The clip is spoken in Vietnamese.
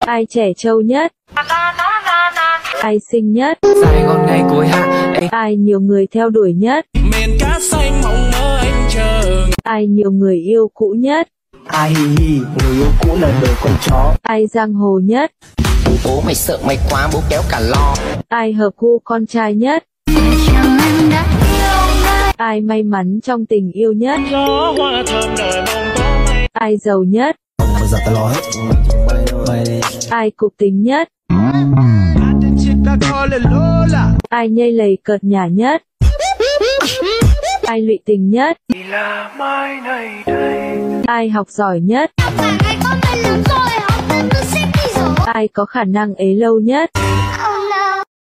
Ai trẻ trâu nhất? Ai xinh nhất? Sài Gòn này cuối hạ. Ai nhiều người theo đuổi nhất? Miền cát xanh mộng mơ anh chờ. Ai nhiều người yêu cũ nhất? Ai hì hì, người yêu cũ là đời con chó. Ai giang hồ nhất? Bố mày sợ mày quá bố kéo cả lo. Ai hợp gu con trai nhất? Ai may mắn trong tình yêu nhất? Gió hoa thơm đời mong có mây. Ai giàu nhất? Bây giờ tao lo hết. Ai cục tính nhất? Ai nhây lầy cợt nhả nhất? Ai lụy tình nhất? Ai học giỏi nhất? Ai có khả năng ế lâu nhất?